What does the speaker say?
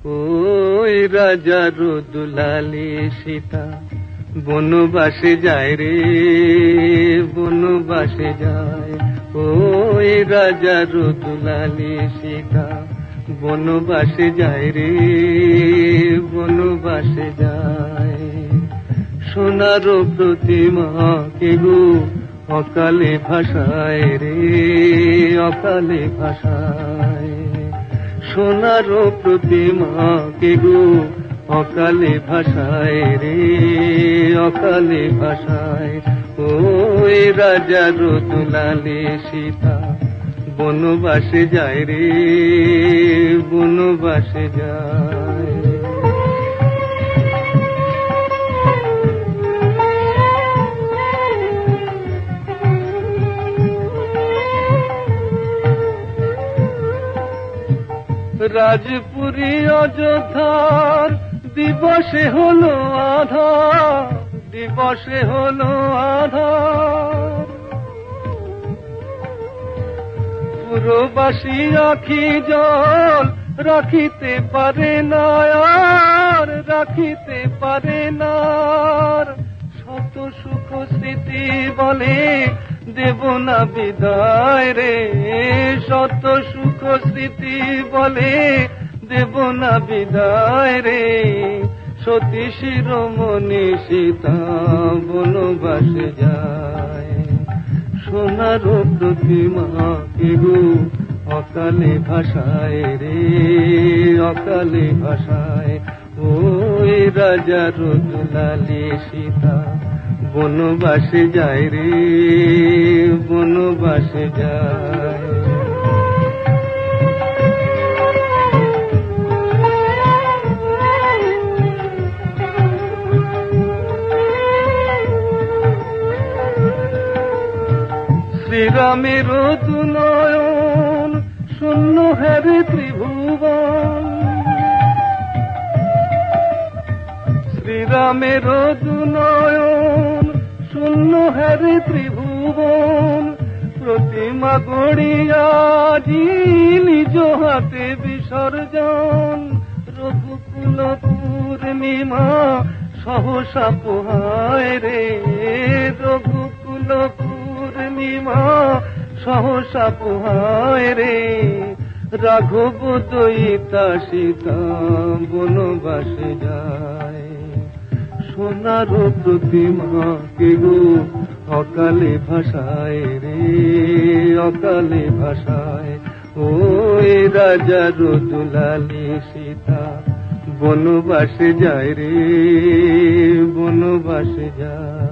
ওই রাজার দুলালি সীতা বনবাসে যায় রে, বনবাসে যায়। ওই রাজার দুলালি সীতা বনবাসে যায় রে, বনবাসে যায়। সোনার প্রতিমা কে গো অকালে ভাষায় রে, অকালে ভাষায়। সোনার প্রতিমা কে গো অকালে ভাষায় রে, অকালে ভাষায়। ওই রাজার দুলালি সীতা বনবাসে যায় রে, বনবাসে যায়। রাজপুরী অযোধ্যার দিবসে হলো আধার, দিবসে হলো আধার। পুরবাসী আখি জল রাখিতে পারে না আর, রাখিতে পারে না। শত সুখ স্মৃতি বলে দেব না বিদায় রে, শত সুখ স্মৃতি বলে দেব না বিদায় রে। সতী শিরোমণি সীতা বনবাসে যায়। সোনার প্রতিমা কে গো অকালে ভাষায় রে, অকালে ভাষায়। ওই রাজার দুলালি সীতা বনবাসে যায় রে, বনবাসে যায়। শ্রীরামের দুনয়ন শূন্য হেরে ত্রিভুবন, শ্রীরামের দুনয়ন শূন্য হেরে ত্রিভুবন। প্রতিমা গড়িয়া নিজ হাতে বিসর্জন। রঘুকুল পূর্ণিমা সহসা পোহায় রে, রঘুকুল পূর্ণিমা সহসা পোহায় রে। রাঘব দয়িতা সীতা বনবাসে যায়। সোনার প্রতিমা কে গো অকালে ভাষায় রে, অকালে ভাষায়। ওই রাজার দুলালি সীতা বনবাসে যায় রে, বনবাসে যায়।